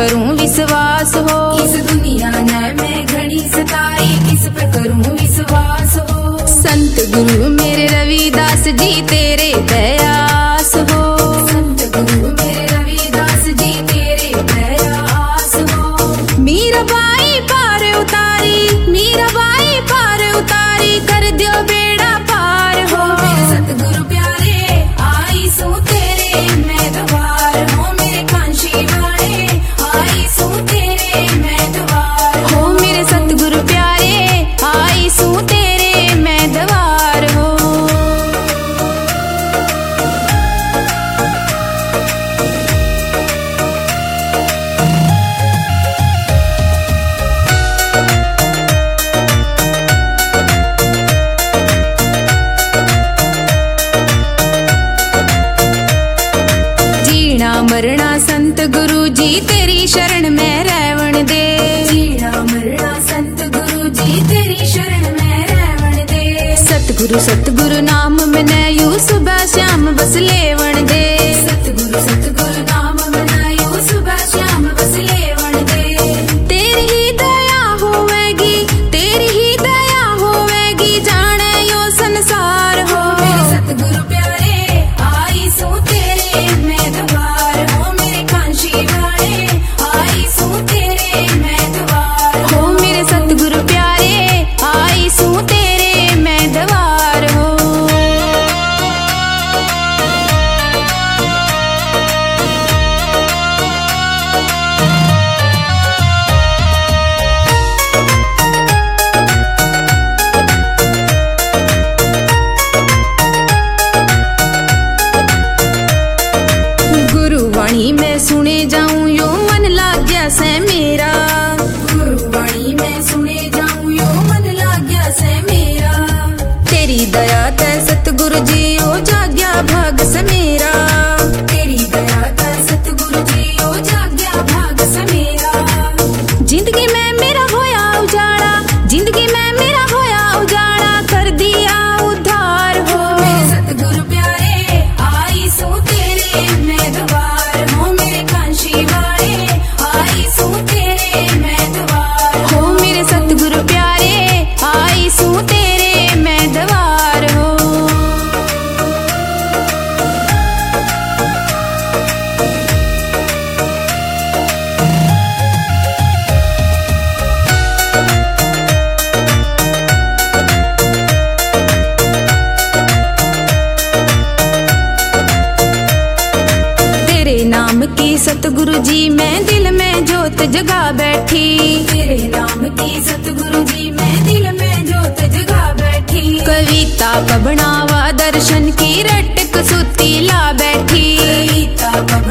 करूं विश्वास हो। इस दुनिया ने मैं घड़ी सताई, किस पे करूं विश्वास हो। संत गुरु मेरे रविदास जी तेरे दयास हो। संत गुरु मेरे रविदास जी तेरे दयास हो। मीराबाई पार उतारी, मीराबाई पार उतारी, कर दियो बेड़ा पार हो। मेरे सतगुरु प्यारे आई सू तेरे मैं द्वार हो। मेरे कांशी वाले आई सू तेरे मैं द्वार हो। मेरे सतगुरु प्यारे आई सू तेरे मैं द्वार हो। जीना मरना संत गुरु जी तेरी शरण में रहवन दे। जीना मरना संत गुरु जी तेरी शरण में रहवन दे। सतगुरु सतगुरु नाम मने यू सुबह श्याम बस लेवन दे। सतगुरु सतगुरु नाम मनायो सुबह श्याम बस लेवन दे। तेरी ही दया होवेगी, तेरी ही दया होवेगी, जाने यो संसार हो। मेरे सतगुरु प्यारे आई सू तेरे मैं द्वार हो। मेरे कांशी वाले आई सू तेरे मैं द्वार हो। मेरे सतगुरु प्यारे आई सू तेरे मैं द्वार हो। गुरुवाणी में सुने जाऊं यो मन लाग गया से मेरा। गुरुवाणी में सुने जाऊं यो मन लाग गया से मेरा। तेरी दया ते सतगुरु जी ओ जाग्या भाग से मेरा। तेरी दया का सतगुरु जी ओ जाग्या भाग से मेरा। जिंदगी में मेरा होया उजाड़ा, जिंदगी में मेरा होया उजाड़ा, कर दिया उद्धार हो। मेरे सतगुरु प्यारे आई सू तेरे मैं द्वार हो। मेरे कांशी वाले आई सू तेरे मैं द्वार हो। मेरे सतगुरु प्यारे आई सू तेरे मैं द्वार हो। तेरे नाम की सतगुरु जी मैं दिल में जोत जगा बैठी। तेरे नाम की सतगुरु जी मैं दिल में जोत जगा बैठी। कविता का बनावा दर्शन की रटक सुती ला बैठी। कविता